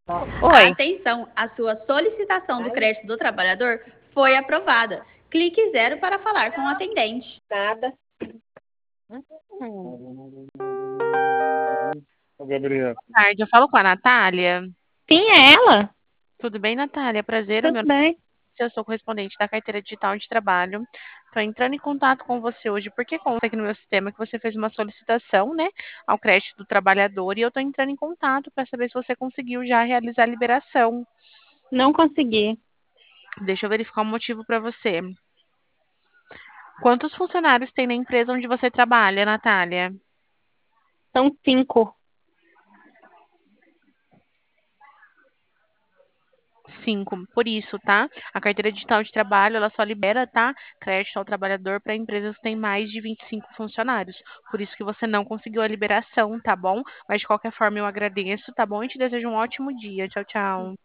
Oi. Atenção, a sua solicitação do crédito do trabalhador foi aprovada. Clique zero para falar com o atendente. Nada. Gabriel. Boa tarde, eu falo com a Natália. Sim, é ela? Tudo bem, Natália? Prazer, o Tudo meu nome bem. é Letícia, eu sou correspondente da carteira digital de trabalho. Estou entrando em contato com você hoje porque consta aqui no meu sistema que você fez uma solicitação, né, ao crédito do trabalhador e eu estou entrando em contato para saber se você conseguiu já realizar a liberação. Não consegui. Deixa eu verificar o motivo para você. Quantos funcionários tem na empresa onde você trabalha, Natália? São 5. 5. Por isso, tá? A carteira digital de trabalho, ela só libera, tá? Crédito ao trabalhador para empresas que têm mais de 25 funcionários. Por isso que você não conseguiu a liberação, tá bom? Mas de qualquer forma eu agradeço, tá bom? E te desejo um ótimo dia. Tchau, tchau.